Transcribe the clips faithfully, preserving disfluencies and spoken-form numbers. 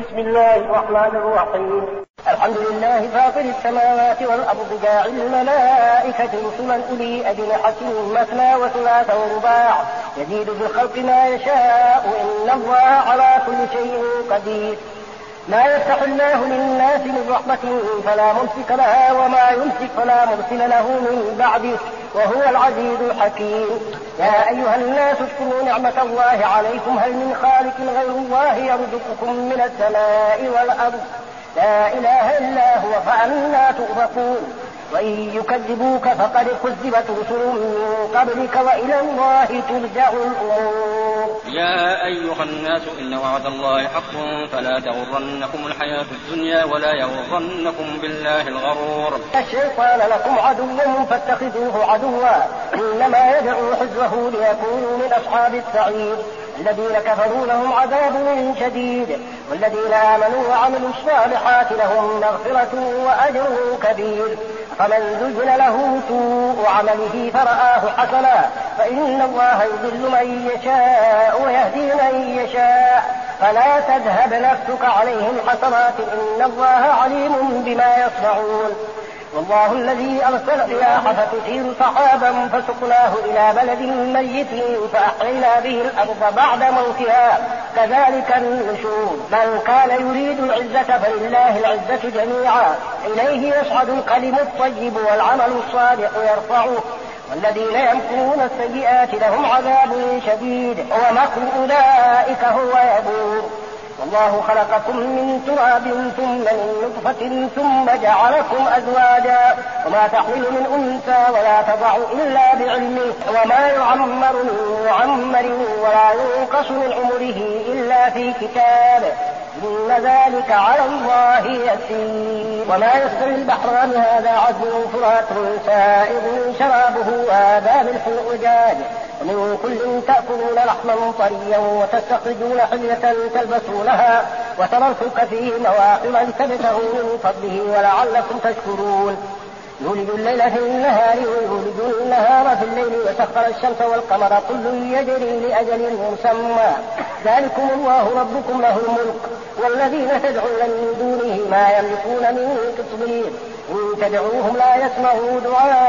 بسم الله الرحمن الرحيم. الحمد لله فاطر السماوات والأرض جاعل الملائكة رسلا أولي أجنحة مثنى وثلاث ورباع يزيد في الخلق ما يشاء إن الله على كل شيء قدير. ما يفتح الله للناس من رحمة فلا ممسك لها وما يمسك فلا مرسل له من بعده وهو العزيز الحكيم. يا أيها الناس اذكروا نعمة الله عليكم هل من خالق غير الله يرزقكم من السماء والأرض لا إله إلا هو فأنى تؤفكون. وإن يكذبوك فقد كذبت رسل من قبلك وإلى الله ترجع الأمور. يا أيها الناس إن وعد الله حق فلا تغرنكم الحياة الدنيا ولا يغرنكم بالله الغرور. الشيطان لكم عدو فاتخذوه عدوا إنما يدعو حزبه ليكونوا من أصحاب السعير. الذين كفروا لهم عذاب شديد والذين آمنوا وعملوا الصالحات لهم مغفرة وأجر كبير. فمن زين له سوء عمله فرآه حسنا فإن الله يضل من يشاء ويهدي من يشاء فلا تذهب نفسك عليهم حسرات إن الله عليم بما يصنعون. والله الذي أرسل الرياح فتثير سحابا فسقناه إلى بلد ميت فأحيينا به الأرض بعد موتها كذلك النشور. من كان يريد العزة فلله العزة جميعا إليه يصعد الكلم الطيب والعمل الصالح يرفعه والذين يمكرون السيئات لهم عذاب شديد ومكر أولئك هو يبور. والله خلقكم من تراب ثم من نطفة ثم جعلكم أزواجا وما تحمل من أنثى ولا تضع إلا بعلمه وما يعمر من معمر ولا ينقص من عمره إلا في كتاب إن ذلك على الله يسير. وما يستوي البحران هذا عذب فرات سائغ شرابه وهذا ملح أجاج ومن كل تأكلون لحما طريا وتستخرجون حلية تلبسونها وترى الفلك فيه مواخر لتبتغوا من فضله ولعلكم تشكرون. يولد الليل في النهار ويولد النهار في الليل وسخر الشمس والقمر كل يجري لأجل مسمى ذلكم الله ربكم له الملك والذين تدعون من دونه ما يملكون من قطمير إن تدعوهم لا يسمعوا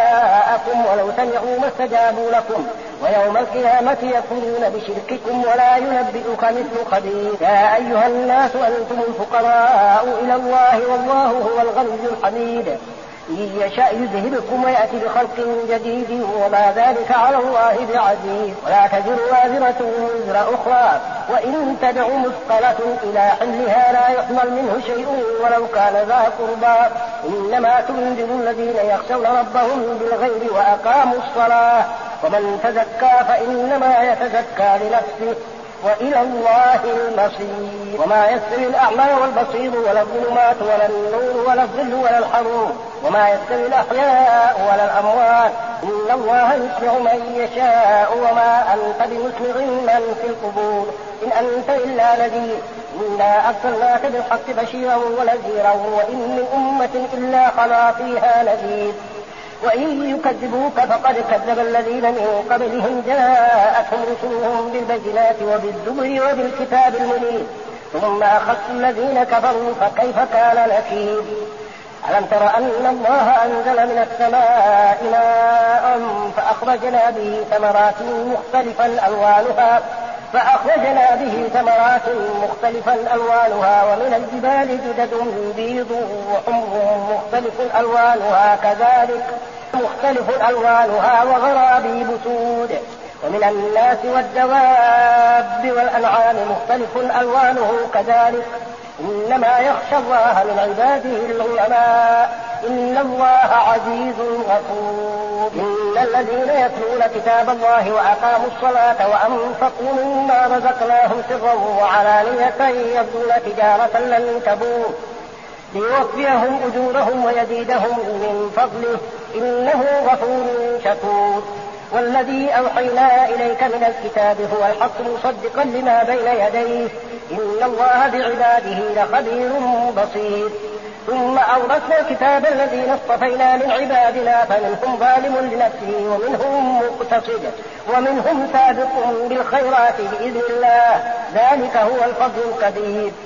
دعاءكم ولو سمعوا ما استجابوا لكم ويوم القيامة يكفرون بشرككم ولا ينبئك مثل خبير. يا أيها الناس أنتم الفقراء إلى الله والله هو الغني الحميد. إن يشاء يذهبكم ويأتي بخلق جديد وما ذلك على الله بعزيز. ولا تزر وازرة وزر أخرى وإن تدع مثقلة إلى حملها لا يحمل منه شيء ولو كان ذا قربى إنما تنذر الذين يخشون ربهم بالغيب وأقاموا الصلاة ومن تزكى فإنما يتزكى لنفسه وإلى الله المصير. وما يستوي الأعمى والبصير ولا الظلمات ولا النور ولا الظل ولا الحرور وما يستوي الأحياء ولا الأموات إن الله يسمع من يشاء وما أنت بمسمع من في القبور إن أنت إلا نذير إنا أرسلناك بالحق بشيرا ونذيرا وإن من أمة إلا خلا فيها نذير. وإن يكذبوك فقد كذب الذين من قبلهم جاءتهم رسلهم بالبينات وبالزبر وبالكتاب المنير ثم أخذت الذين كفروا فكيف كان نكير. ألم تر أن الله أنزل من السماء ماء فأخرجنا به ثمرات مختلفا ألوانها فأخرجنا به ثمرات مختلفا ألوانها ومن الجبال جدد بيض وحمر مختلف ألوانها كذلك مختلف ألوانها وغرابيب سود ومن الناس والدواب والأنعام مختلف ألوانه كذلك إنما يخشى الله من عباده العلماء إن الله عزيز غفور. إن الذين يتلون كتاب الله وأقاموا الصلاة وأنفقوا مما رزقناهم سرا وعلانية يرجون تجارة لن تبور ليوفيهم أجورهم ويزيدهم من فضله إنه غفور شكور. والذي أوحينا إليك من الكتاب هو الحق مصدقا لما بين يديه إن الله بعباده لخبير بصير. ثم أورثنا الكتاب الذين اصطفينا من عبادنا فمنهم ظالم لنفسه ومنهم مقتصد ومنهم سابق بالخيرات بإذن الله ذلك هو الفضل الكبير.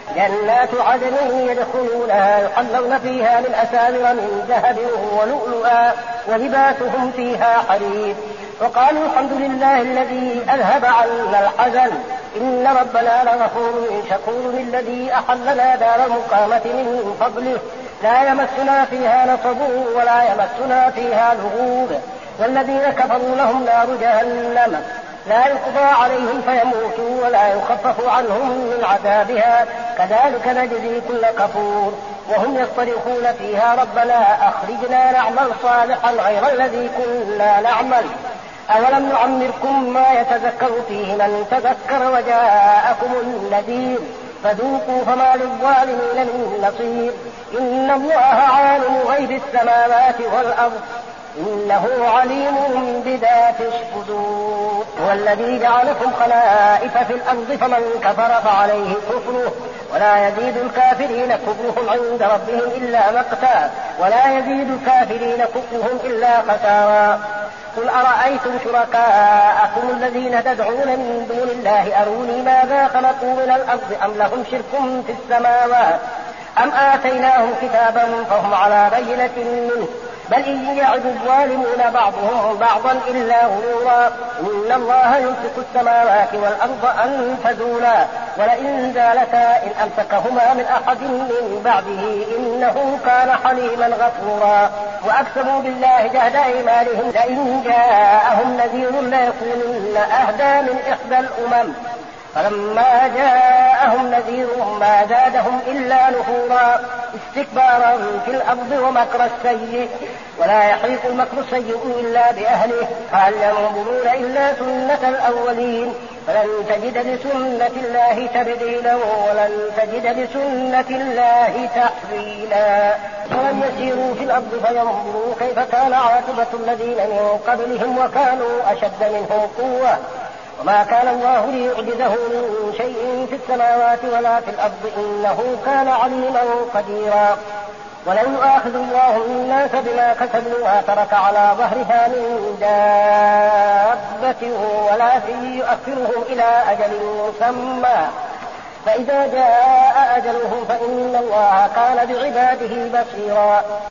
جنات عدن يدخلونها يحلون فيها من أساور من ذهب ولؤلؤا ولباسهم فيها حرير. وقالوا الحمد لله الذي أذهب عنا الحزن إن ربنا لغفور شكور الذي أحلنا دار المقامة من فضله لا يمسنا فيها نصب ولا يمسنا فيها لغوب. والذين كفروا لهم نار جهنم لا يقضى عليهم فيموتوا ولا يخفف عنهم من عذابها كذلك نجزي كل كفور. وهم يصطرخون فيها ربنا أخرجنا نعمل صالحا غير الذي كنا نعمل أولم نعمركم ما يتذكر فيه من تذكر وجاءكم النذير فذوقوا فما للظالمين من نصير. إن الله عالم غيب السماوات والأرض إنه عليم بذات الصدور. هو الذي جعلكم خلائف في الأرض فمن كفر فعليه كفره ولا يزيد الكافرين كفرهم عند ربهم إلا مقتا ولا يزيد الكافرين كفرهم إلا خسارا. قل أرأيتم شركاءكم الذين تدعون من دون الله أروني ماذا خلقوا من الأرض أم لهم شرك في السماوات أم آتيناهم كتابا فهم على بينة منه بل إن يعد الظالمون بعضهم بعضا إلا غرورا. إن الله يمسك السماوات والأرض أن تزولا ولئن زالتا إن أمسكهما من أحد من بعده إنه كان حليما غفورا. وأقسموا بالله جهد أيمانهم لئن جاءهم نذير ليكونن أهدى من إحدى الأمم فلما جاءهم نذير ما زادهم إلا نفورا استكبارا في الأرض ومكر السيء ولا يحيق المكر السيء إلا بأهله هل ينظرون إلا سنة الأولين فلن تجد لسنة الله تبديلا ولن تجد لسنة الله تحويلا. ولم يسيروا في الأرض فينظروا كيف كان عاقبة الذين من قبلهم وكانوا أشد منهم قوة وما كان الله ليعجزه من شيء في السماوات ولا في الأرض إنه كان عليما قديرا. ولو يؤاخذ الله الناس بما كسبوا ما ترك على ظهرها من دابة ولكن يؤخرهم إلى أجل مسمى فإذا جاء أجلهم فإن الله كان بعباده بصيرا.